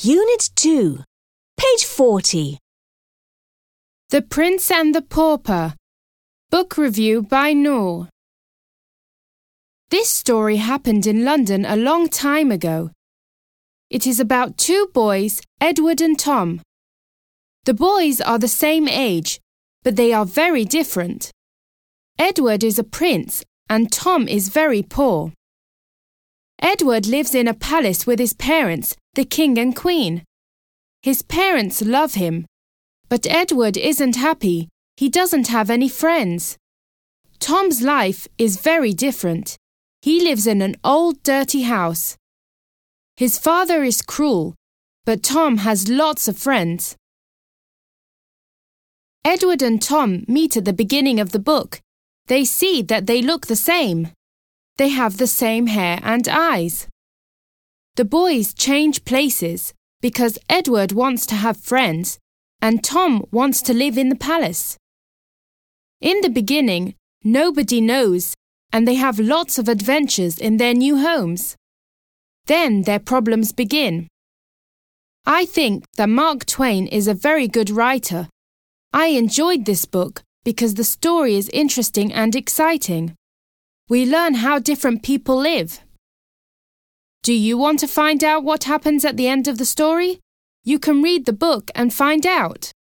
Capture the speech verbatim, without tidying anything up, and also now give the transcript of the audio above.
Unit two, page forty. The Prince and the Pauper. Book review by Noor. This story happened in London a long time ago. It is about two boys, Edward and Tom. The boys are the same age, but they are very different. Edward is a prince and Tom is very poor. Edward lives in a palace with his parents, the king and queen. His parents love him, but Edward isn't happy. He doesn't have any friends. Tom's life is very different. He lives in an old, dirty house. His father is cruel, but Tom has lots of friends. Edward and Tom meet at the beginning of the book. They see that they look the same. They have the same hair and eyes. The boys change places because Edward wants to have friends and Tom wants to live in the palace. In the beginning, nobody knows and they have lots of adventures in their new homes. Then their problems begin. I think that Mark Twain is a very good writer. I enjoyed this book because the story is interesting and exciting. We learn how different people live. Do you want to find out what happens at the end of the story? You can read the book and find out.